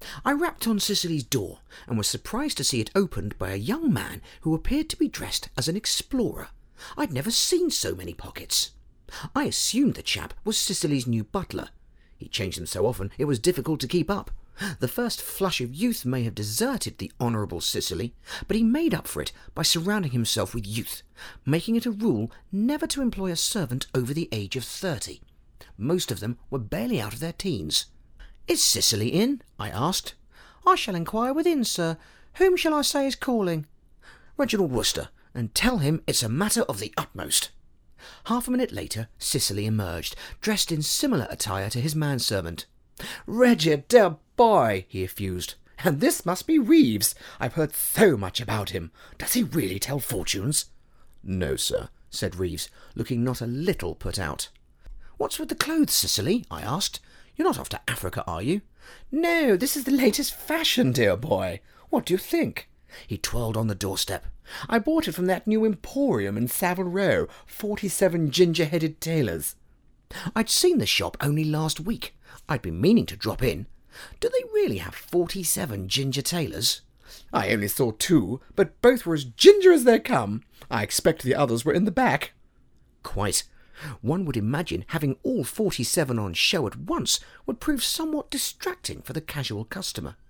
I rapped on Cicely's door and was surprised to see it opened by a young man who appeared to be dressed as an explorer. I'd never seen so many pockets. I assumed the chap was Cicely's new butler. He changed them so often it was difficult to keep up. The first flush of youth may have deserted the Honourable Cicely, but he made up for it by surrounding himself with youth, making it a rule never to employ a servant over the age of 30. Most of them were barely out of their teens. "Is Cicely in?" I asked. "I shall inquire within, sir. Whom shall I say is calling?" "Reginald Wooster, and tell him it's a matter of the utmost." Half a minute later, Cicely emerged, dressed in similar attire to his manservant. "Reggie, dear boy," he effused, "and this must be Reeves. I've heard so much about him. Does he really tell fortunes?" "No, sir," said Reeves, looking not a little put out. "What's with the clothes, Cicely?" I asked. "You're not off to Africa, are you?" "No, this is the latest fashion, dear boy. What do you think?" He twirled on the doorstep. "I bought it from that new emporium in Savile Row, 47 ginger-headed tailors." I'd seen the shop only last week. I'd been meaning to drop in. Do they really have 47 ginger tailors? "I only saw 2, but both were as ginger as they come. I expect the others were in the back." "Quite. One would imagine having all 47 on show at once would prove somewhat distracting for the casual customer."